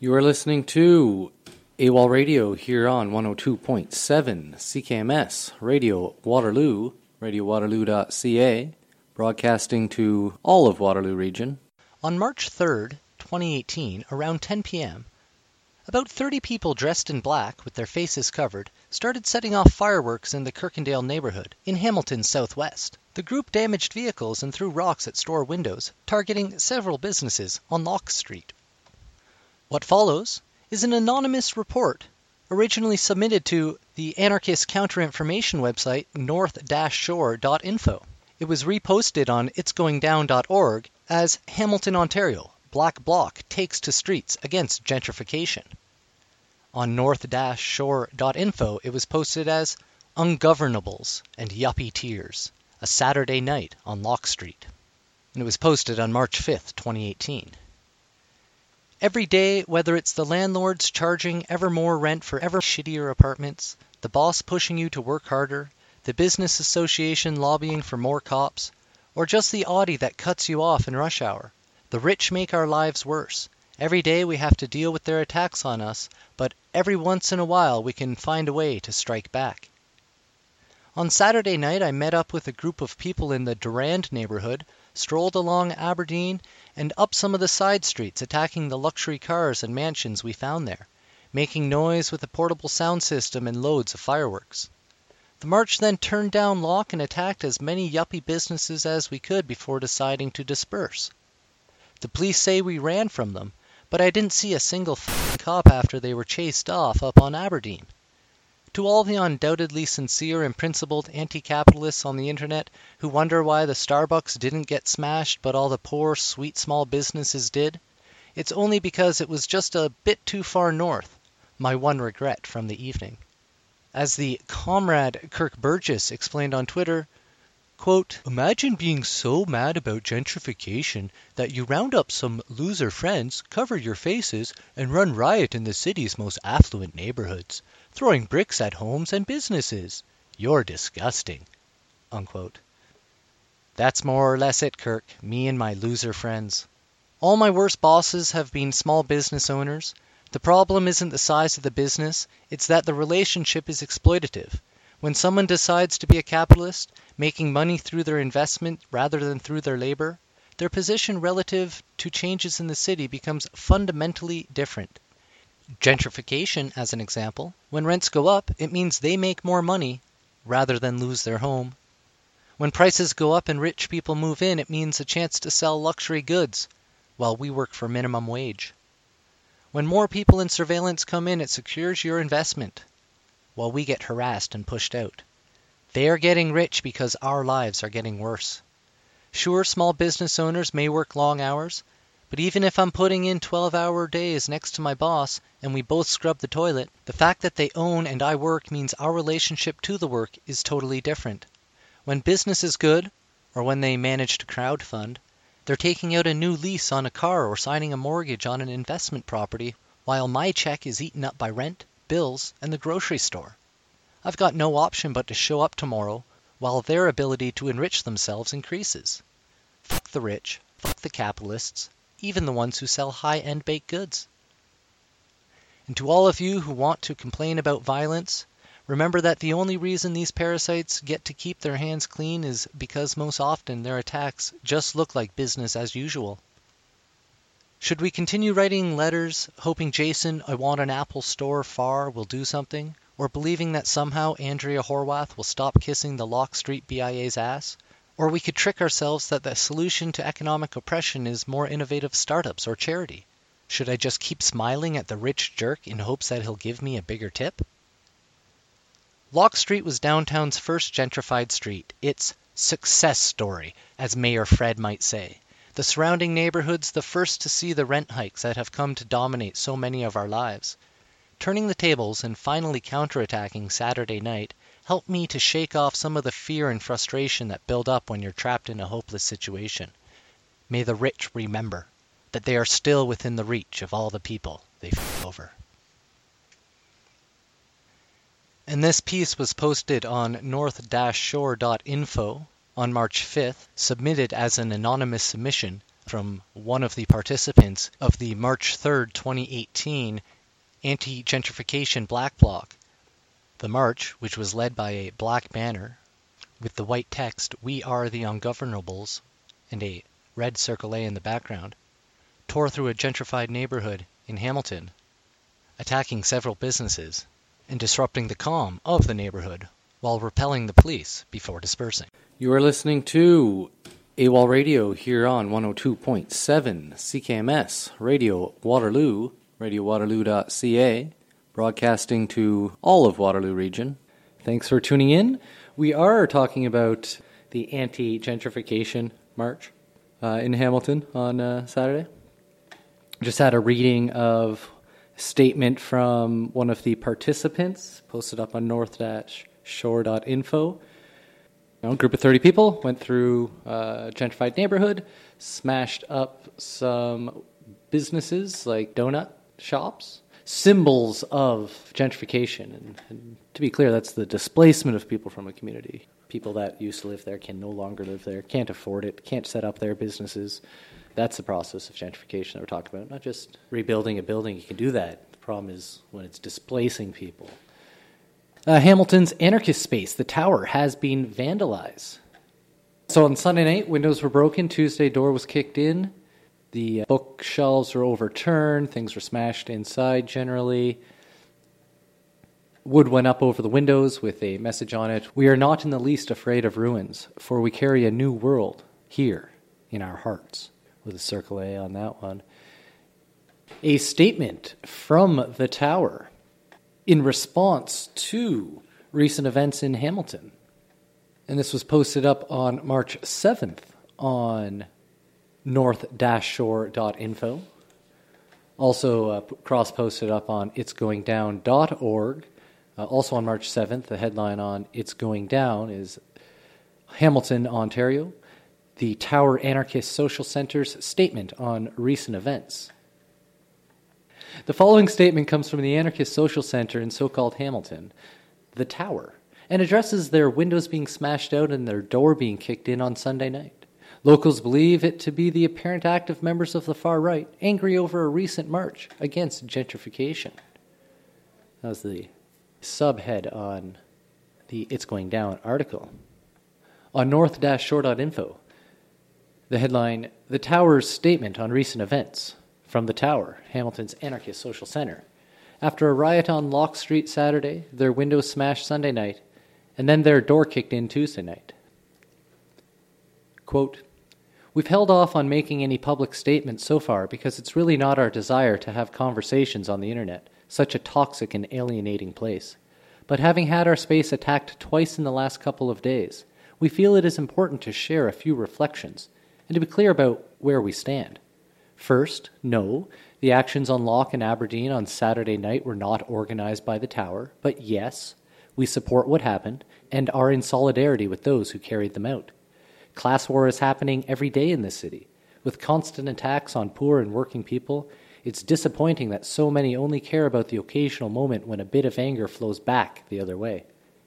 You are listening to AWOL Radio here on 102.7 CKMS Radio Waterloo, radiowaterloo.ca, broadcasting to all of Waterloo Region. On March 3rd, 2018, around 10 p.m., about 30 people dressed in black with their faces covered started setting off fireworks in the Kirkendale neighborhood in Hamilton's southwest. The group damaged vehicles and threw rocks at store windows, targeting several businesses on Locke Street. What follows is an anonymous report originally submitted to the anarchist counterinformation website north-shore.info. It was reposted on itsgoingdown.org as Hamilton, Ontario, Black Bloc takes to streets against gentrification. On north-shore.info, it was posted as Ungovernables and Yuppie Tears, a Saturday night on Locke Street. And it was posted on March 5th, 2018. Every day, whether it's the landlords charging ever more rent for ever shittier apartments, the boss pushing you to work harder, the business association lobbying for more cops, or just the Audi that cuts you off in rush hour, the rich make our lives worse. Every day we have to deal with their attacks on us, but every once in a while we can find a way to strike back. On Saturday night, I met up with a group of people in the Durand neighborhood, strolled along Aberdeen, and up some of the side streets, attacking the luxury cars and mansions we found there, making noise with a portable sound system and loads of fireworks. The march then turned down Locke and attacked as many yuppie businesses as we could before deciding to disperse. The police say we ran from them, but I didn't see a single cop after they were chased off up on Aberdeen. To all the undoubtedly sincere and principled anti-capitalists on the internet who wonder why the Starbucks didn't get smashed but all the poor, sweet small businesses did, it's only because it was just a bit too far north, my one regret from the evening. As the comrade Kirk Burgess explained on Twitter, quote, "Imagine being so mad about gentrification that you round up some loser friends, cover your faces, and run riot in the city's most affluent neighborhoods, throwing bricks at homes and businesses. You're disgusting." Unquote. That's more or less it, Kirk, me and my loser friends. All my worst bosses have been small business owners. The problem isn't the size of the business, it's that the relationship is exploitative. When someone decides to be a capitalist, making money through their investment rather than through their labor, their position relative to changes in the city becomes fundamentally different. Gentrification, as an example, when rents go up, it means they make more money rather than lose their home. When prices go up and rich people move in, it means a chance to sell luxury goods while we work for minimum wage. When more people in surveillance come in, it secures your investment while we get harassed and pushed out. They are getting rich because our lives are getting worse. Sure, small business owners may work long hours, but even if I'm putting in 12-hour days next to my boss and we both scrub the toilet, the fact that they own and I work means our relationship to the work is totally different. When business is good, or when they manage to crowdfund, they're taking out a new lease on a car or signing a mortgage on an investment property, while my check is eaten up by rent, bills, and the grocery store. I've got no option but to show up tomorrow while their ability to enrich themselves increases. Fuck the rich, fuck the capitalists, even the ones who sell high-end baked goods. And to all of you who want to complain about violence, remember that the only reason these parasites get to keep their hands clean is because most often their attacks just look like business as usual. Should we continue writing letters, hoping Jason, I want an Apple store far, will do something? Or believing that somehow Andrea Horwath will stop kissing the Locke Street BIA's ass? Or we could trick ourselves that the solution to economic oppression is more innovative startups or charity. Should I just keep smiling at the rich jerk in hopes that he'll give me a bigger tip? Locke Street was downtown's first gentrified street. Its success story, as Mayor Fred might say. The surrounding neighborhoods the first to see the rent hikes that have come to dominate so many of our lives. Turning the tables and finally counterattacking Saturday night helped me to shake off some of the fear and frustration that build up when you're trapped in a hopeless situation. May the rich remember that they are still within the reach of all the people they f*** over. And this piece was posted on north-shore.info on March 5th, submitted as an anonymous submission, from one of the participants of the March 3rd, 2018 anti-gentrification Black Bloc. The march, which was led by a black banner with the white text, "We are the ungovernables," and a red circle A in the background, tore through a gentrified neighborhood in Hamilton, attacking several businesses and disrupting the calm of the neighborhood while repelling the police before dispersing. You are listening to AWOL Radio here on 102.7 CKMS Radio Waterloo, radiowaterloo.ca, broadcasting to all of Waterloo Region. Thanks for tuning in. We are talking about the anti-gentrification march in Hamilton on Saturday. Just had a reading of a statement from one of the participants posted up on north-shore.info. A group of 30 people went through a gentrified neighborhood, smashed up some businesses like donut shops, symbols of gentrification. And to be clear, that's the displacement of people from a community. People that used to live there can no longer live there, can't afford it, can't set up their businesses. That's the process of gentrification that we're talking about, not just rebuilding a building. You can do that. The problem is when it's displacing people. Hamilton's anarchist space, the Tower, has been vandalized. So on Sunday night, windows were broken. Tuesday, door was kicked in. The bookshelves were overturned. Things were smashed inside generally. Wood went up over the windows with a message on it. "We are not in the least afraid of ruins, for we carry a new world here in our hearts," with a circle A on that one. A statement from the Tower in response to recent events in Hamilton. And this was posted up on March 7th on north-shore.info. Also cross-posted up on itsgoingdown.org. Also on March 7th, the headline on It's Going Down is Hamilton, Ontario, the Tower Anarchist Social Centre's statement on recent events. The following statement comes from the Anarchist Social Centre in so-called Hamilton, the Tower, and addresses their windows being smashed out and their door being kicked in on Sunday night. Locals believe it to be the apparent act of members of the far right, angry over a recent march against gentrification. That was the subhead on the It's Going Down article. On north-shore.info, the headline, "The Tower's Statement on Recent Events." From the Tower, Hamilton's Anarchist Social Centre. After a riot on Locke Street Saturday, their windows smashed Sunday night, and then their door kicked in Tuesday night. Quote, "We've held off on making any public statements so far because it's really not our desire to have conversations on the internet, such a toxic and alienating place. But having had our space attacked twice in the last couple of days, we feel it is important to share a few reflections and to be clear about where we stand. First, no, the actions on Locke and Aberdeen on Saturday night were not organized by the Tower, but yes, we support what happened and are in solidarity with those who carried them out. Class war is happening every day in this city. With constant attacks on poor and working people, it's disappointing that so many only care about the occasional moment when a bit of anger flows back the other way.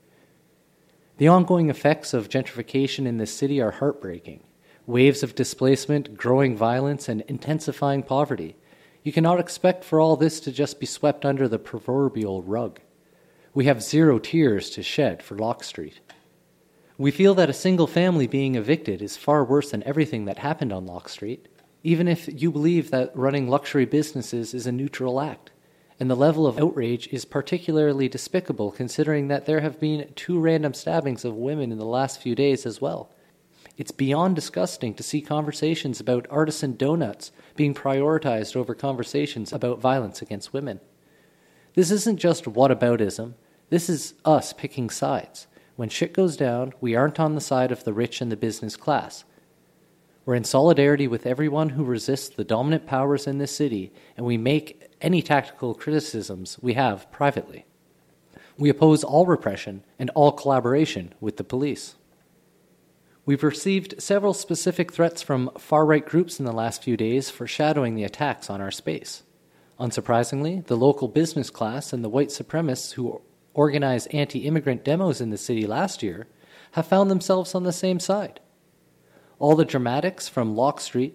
The ongoing effects of gentrification in this city are heartbreaking. Waves of displacement, growing violence, and intensifying poverty. You cannot expect for all this to just be swept under the proverbial rug. We have zero tears to shed for Locke Street. We feel that a single family being evicted is far worse than everything that happened on Locke Street, even if you believe that running luxury businesses is a neutral act. And the level of outrage is particularly despicable considering that there have been 2 random stabbings of women in the last few days as well. It's beyond disgusting to see conversations about artisan donuts being prioritized over conversations about violence against women. This isn't just whataboutism. This is us picking sides. When shit goes down, we aren't on the side of the rich and the business class. We're in solidarity with everyone who resists the dominant powers in this city, and we make any tactical criticisms we have privately. We oppose all repression and all collaboration with the police. We've received several specific threats from far-right groups in the last few days foreshadowing the attacks on our space. Unsurprisingly, the local business class and the white supremacists who organized anti-immigrant demos in the city last year have found themselves on the same side. All the dramatics from Locke Street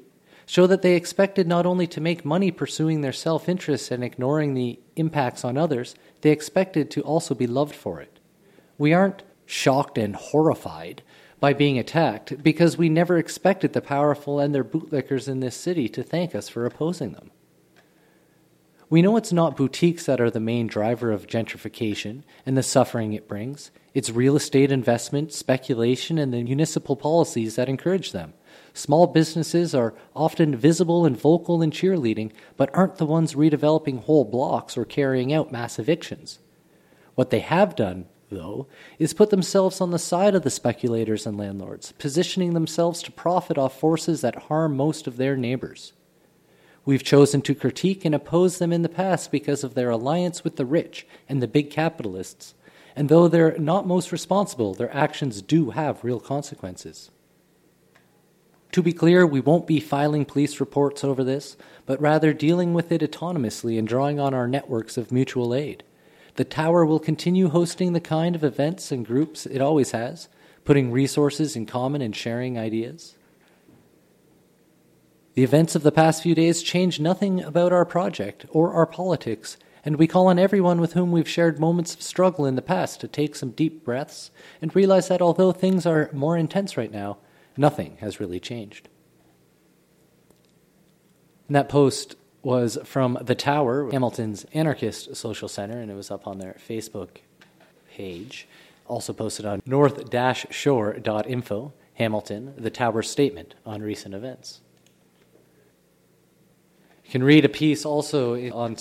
show that they expected not only to make money pursuing their self-interest and ignoring the impacts on others, they expected to also be loved for it. We aren't shocked and horrified by being attacked because we never expected the powerful and their bootlickers in this city to thank us for opposing them. We know it's not boutiques that are the main driver of gentrification and the suffering it brings. It's real estate investment, speculation, and the municipal policies that encourage them. Small businesses are often visible and vocal in cheerleading, but aren't the ones redeveloping whole blocks or carrying out mass evictions. What they have done, though, is put themselves on the side of the speculators and landlords, positioning themselves to profit off forces that harm most of their neighbors. We've chosen to critique and oppose them in the past because of their alliance with the rich and the big capitalists, and though they're not most responsible, their actions do have real consequences. To be clear, we won't be filing police reports over this, but rather dealing with it autonomously and drawing on our networks of mutual aid. The Tower will continue hosting the kind of events and groups it always has, putting resources in common and sharing ideas. The events of the past few days change nothing about our project or our politics, and we call on everyone with whom we've shared moments of struggle in the past to take some deep breaths and realize that although things are more intense right now, nothing has really changed. And that post was from The Tower, Hamilton's anarchist social center, and it was up on their Facebook page. Also posted on north-shore.info, Hamilton, The Tower's statement on recent events. You can read a piece also on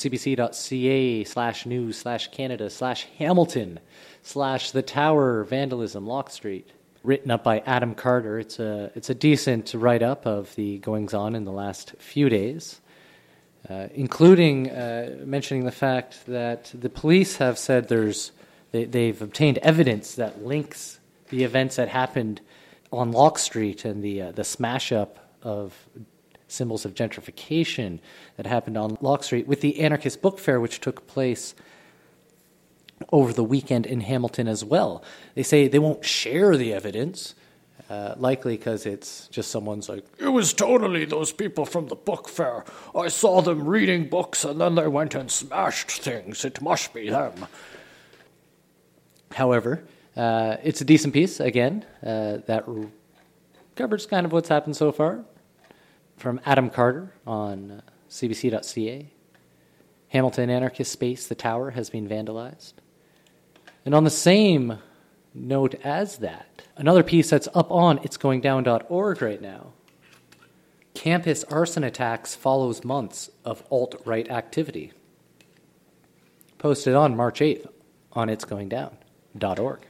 cbc.ca/news/Canada/Hamilton/The Tower Vandalism Lock Street, written up by Adam Carter. It's a decent write-up of the goings-on in the last few days, including mentioning the fact that the police have said they've obtained evidence that links the events that happened on Lock Street and the smash-up of symbols of gentrification that happened on Lock Street with the anarchist book fair, which took place over the weekend in Hamilton as well. They say they won't share the evidence, likely because it's just someone's like, it was totally those people from the book fair. I saw them reading books and then they went and smashed things. It must be them. However, it's a decent piece, again, that covers kind of what's happened so far. From Adam Carter on cbc.ca. Hamilton anarchist space, The Tower, has been vandalized. And on the same note as that, another piece that's up on itsgoingdown.org right now. Campus arson attacks follows months of alt-right activity. Posted on March 8th on itsgoingdown.org.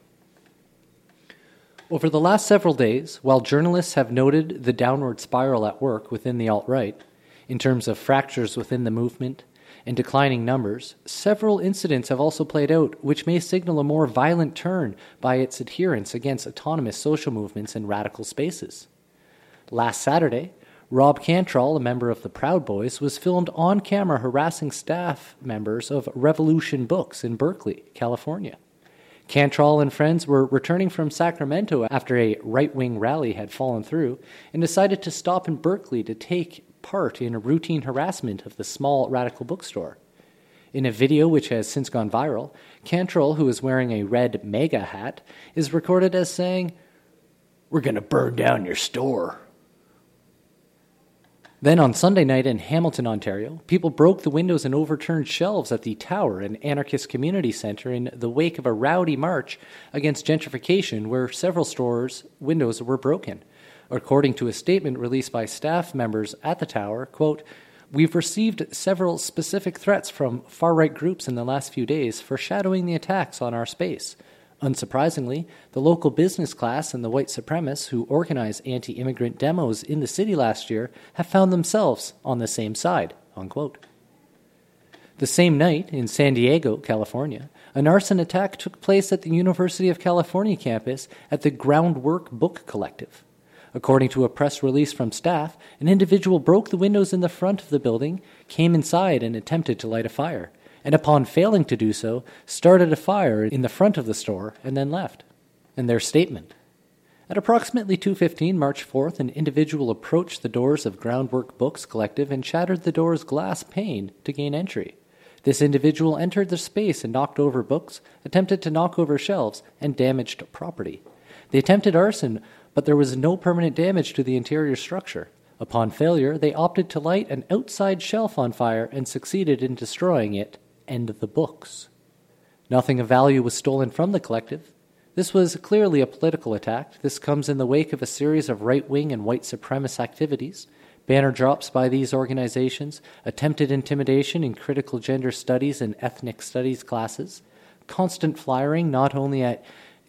Over the last several days, while journalists have noted the downward spiral at work within the alt-right, in terms of fractures within the movement and declining numbers, several incidents have also played out which may signal a more violent turn by its adherents against autonomous social movements in radical spaces. Last Saturday, Rob Cantrell, a member of the Proud Boys, was filmed on camera harassing staff members of Revolution Books in Berkeley, California. Cantrell and friends were returning from Sacramento after a right-wing rally had fallen through and decided to stop in Berkeley to take part in a routine harassment of the small radical bookstore. In a video which has since gone viral, Cantrell, who is wearing a red MAGA hat, is recorded as saying, "We're going to burn down your store." Then on Sunday night in Hamilton, Ontario, people broke the windows and overturned shelves at the Tower, an anarchist community centre, in the wake of a rowdy march against gentrification where several stores' windows were broken. According to a statement released by staff members at the Tower, quote, "We've received several specific threats from far-right groups in the last few days foreshadowing the attacks on our space. Unsurprisingly, the local business class and the white supremacists who organized anti-immigrant demos in the city last year have found themselves on the same side," unquote. The same night, in San Diego, California, an arson attack took place at the University of California campus at the Groundwork Book Collective. According to a press release from staff, an individual broke the windows in the front of the building, came inside and attempted to light a fire, and upon failing to do so, started a fire in the front of the store and then left. And their statement: At approximately 2:15 March 4th, an individual approached the doors of Groundwork Books Collective and shattered the door's glass pane to gain entry. This individual entered the space and knocked over books, attempted to knock over shelves, and damaged property. They attempted arson, but there was no permanent damage to the interior structure. Upon failure, they opted to light an outside shelf on fire and succeeded in destroying it and the books. Nothing of value was stolen from the collective. This was clearly a political attack. This comes in the wake of a series of right-wing and white supremacist activities, banner drops by these organizations, attempted intimidation in critical gender studies and ethnic studies classes, constant flyering not only at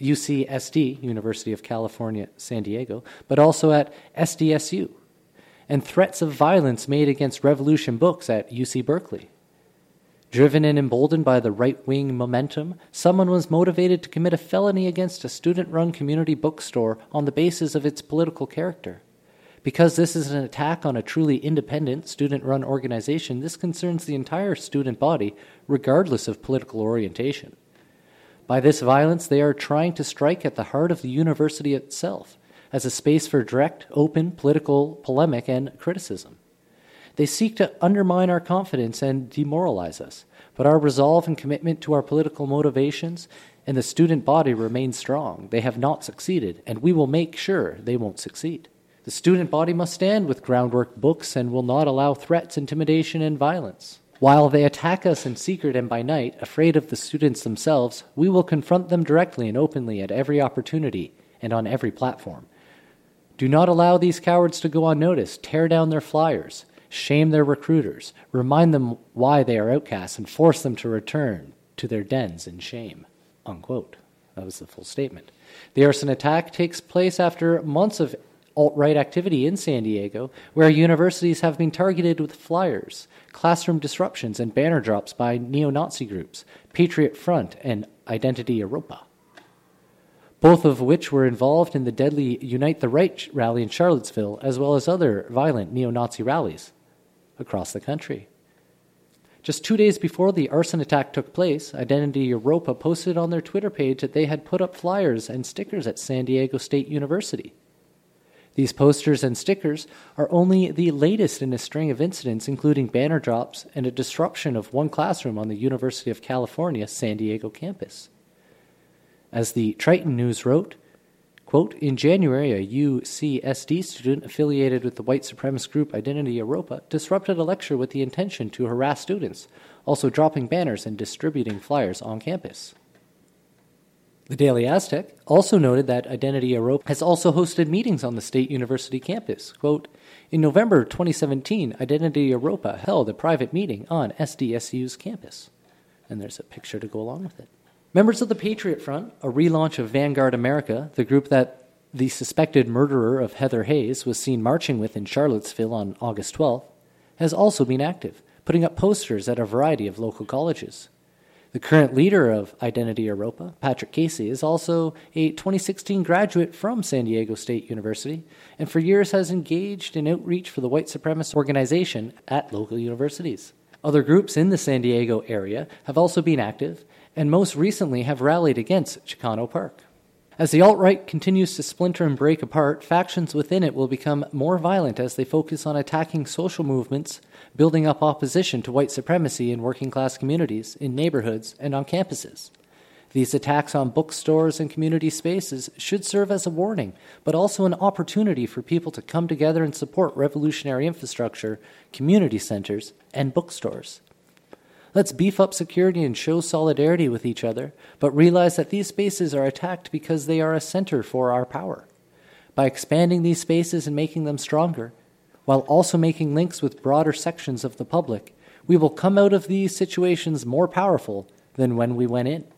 UCSD, University of California, San Diego, but also at SDSU, and threats of violence made against Revolution Books at UC Berkeley. Driven and emboldened by the right-wing momentum, someone was motivated to commit a felony against a student-run community bookstore on the basis of its political character. Because this is an attack on a truly independent, student-run organization, this concerns the entire student body, regardless of political orientation. By this violence, they are trying to strike at the heart of the university itself, as a space for direct, open, political polemic and criticism. They seek to undermine our confidence and demoralize us, but our resolve and commitment to our political motivations and the student body remain strong. They have not succeeded, and we will make sure they won't succeed. The student body must stand with Groundwork Books and will not allow threats, intimidation, and violence. While they attack us in secret and by night, afraid of the students themselves, we will confront them directly and openly at every opportunity and on every platform. Do not allow these cowards to go unnoticed. Tear down their flyers. Shame their recruiters, remind them why they are outcasts, and force them to return to their dens in shame." Unquote. That was the full statement. The arson attack takes place after months of alt-right activity in San Diego, where universities have been targeted with flyers, classroom disruptions, and banner drops by neo-Nazi groups, Patriot Front and Identity Europa, both of which were involved in the deadly Unite the Right rally in Charlottesville, as well as other violent neo-Nazi rallies across the country. Just 2 days before the arson attack took place, Identity Europa posted on their Twitter page that they had put up flyers and stickers at San Diego State University. These posters and stickers are only the latest in a string of incidents, including banner drops and a disruption of one classroom on the University of California, San Diego campus. As the Triton News wrote, quote, "In January, a UCSD student affiliated with the white supremacist group Identity Europa disrupted a lecture with the intention to harass students, also dropping banners and distributing flyers on campus." The Daily Aztec also noted that Identity Europa has also hosted meetings on the State University campus. Quote, "In November 2017, Identity Europa held a private meeting on SDSU's campus." And there's a picture to go along with it. Members of the Patriot Front, a relaunch of Vanguard America, the group that the suspected murderer of Heather Hayes was seen marching with in Charlottesville on August 12th, has also been active, putting up posters at a variety of local colleges. The current leader of Identity Europa, Patrick Casey, is also a 2016 graduate from San Diego State University and for years has engaged in outreach for the white supremacist organization at local universities. Other groups in the San Diego area have also been active and most recently have rallied against Chicano Park. As the alt-right continues to splinter and break apart, factions within it will become more violent as they focus on attacking social movements, building up opposition to white supremacy in working-class communities, in neighborhoods, and on campuses. These attacks on bookstores and community spaces should serve as a warning, but also an opportunity for people to come together and support revolutionary infrastructure, community centers, and bookstores. Let's beef up security and show solidarity with each other, but realize that these spaces are attacked because they are a center for our power. By expanding these spaces and making them stronger, while also making links with broader sections of the public, we will come out of these situations more powerful than when we went in.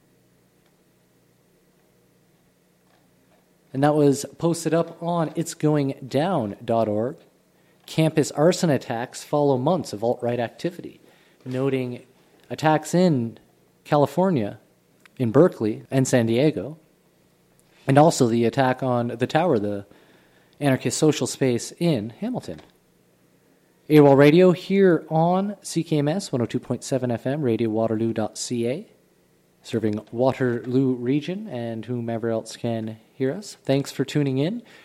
And that was posted up on itsgoingdown.org. Campus arson attacks follow months of alt-right activity, noting attacks in California, in Berkeley, and San Diego, and also the attack on the Tower, the anarchist social space in Hamilton. AWOL Radio here on CKMS 102.7 FM, radiowaterloo.ca, serving Waterloo region and whomever else can hear us. Thanks for tuning in.